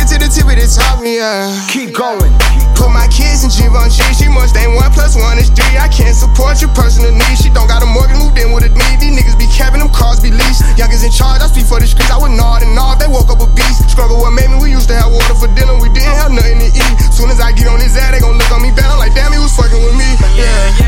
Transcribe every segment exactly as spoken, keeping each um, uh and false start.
shit to the tip of the top, yeah. Keep going. Put my kids in Givenchy, she must ain't one plus one is three. I can't support your personal needs. She don't got a mortgage, moved in with a need. These niggas be capping, them cars be leased. Youngest in charge, I speak for the streets. I would nod and nod, they woke up a beast. Struggle what made me, we used to have water for dinner, we didn't have nothing to eat. Soon as I get on his ass, they gon' look on me bad. I'm like, damn, he was fucking with me. Yeah, yeah,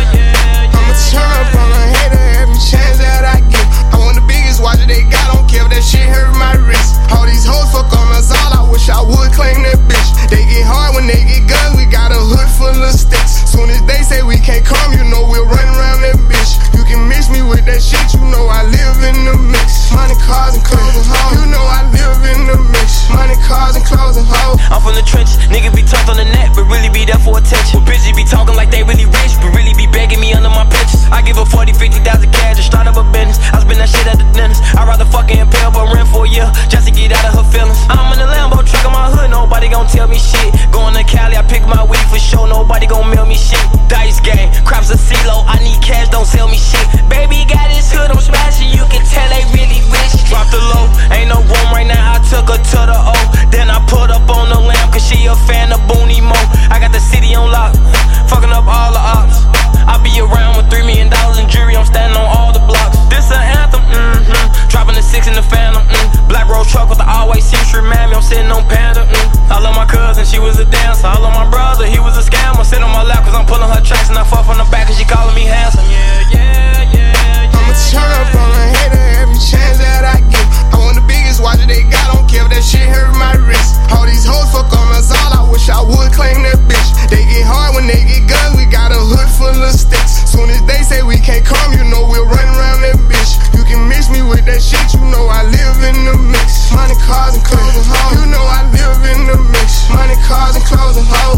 yeah. I'ma turn up on a hater every chance that I get. I want the biggest watch that they got, don't care if that shit hurt my wrist. All these hoes fuck on us all, I wish I would claim that bitch. They get hard when they get guns, we got a hood full of sticks. Soon as they say we can't come, you know we'll run around that bitch. You can mix me with that shit, you know I live in the mix. Money, cars, and clothes and hoes, you know I live in the mix. Money, cars, and clothes and hoes. I'm from the trenches, niggas be tough on the net, but really be there for attention. Well, bitches be talking like they really rich, but really be begging me under my pictures. I give her forty, fifty thousand cash to start up a business. I spend that shit at the dentist. I'd rather fucking impale but rent for a year, just to get out of her feelings. I'm in the Lambo truck in my hood, nobody gon' tell me shit. Going to Cali, I pick my weed for sure, nobody gon' mail me shit. Dice game, crops a CeeLo, I need cash, don't sell me shit. Baby got his hood, I'm smashing, you can tell they really rich. Drop the low, ain't no room right now, I took her to the O. Then I put up on the lamb, cause she a fan of Booney Mo. I got the city on lock, fucking up all the ops. I be around with three million dollars in jewelry, I'm standing on all the blocks. This an anthem, mm-hmm. Dropping the six in the Phantom, mm. Black road truck with the all-white seats, remind me I'm sitting on Panda, mm. I love my cousin, she was a dancer. I love my brother, he was a scammer. Sit on my lap cause I'm pulling her tracks, and I fuck from the back cause she calling me handsome. Yeah, yeah, yeah, yeah. I'ma turn up on a hater every chance that I get. I want the biggest watch that they got, don't care if that shit hurt my wrist. All these hoes fuck on us all, I wish I would claim that bitch. They get hard when they get guns, we got a hood full of sticks. Soon as they say we can't come, you know we'll run around that bitch. You can mix me with that shit, you know I live in the mix. Money, cars, and clothes and hoes, you know I live in the mix. Money, cars, and clothes and hoes.